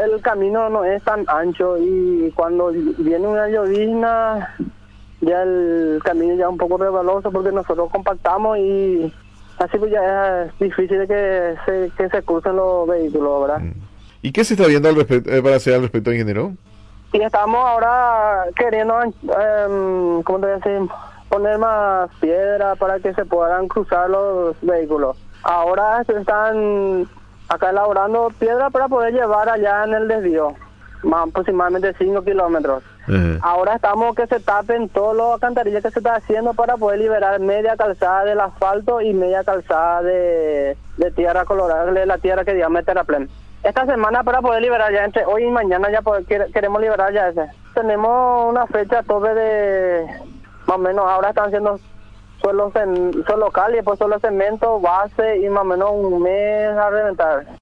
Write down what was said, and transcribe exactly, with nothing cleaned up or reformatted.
el camino no es tan ancho y cuando viene una llovizna ya el camino ya es un poco resbaloso porque nosotros compactamos y así pues ya es difícil de que se, que se crucen los vehículos, ¿verdad? Mm. ¿Y qué se está viendo al respecto, eh, para hacer al respecto, ingeniero? Y estamos ahora queriendo, um, ¿cómo te voy a decir? Poner más piedra para que se puedan cruzar los vehículos. Ahora se están acá elaborando piedra para poder llevar allá en el desvío, más aproximadamente cinco kilómetros. Ajá. Ahora estamos que se tapen todos los alcantarillas que se está haciendo para poder liberar media calzada del asfalto y media calzada de, de tierra colorada, de la tierra que llama terraplén. Esta semana para poder liberar ya entre hoy y mañana ya poder, queremos liberar ya ese. Tenemos una fecha tope de más o menos, ahora están haciendo suelo, suelo cal y después suelo cemento, base y más o menos un mes a reventar.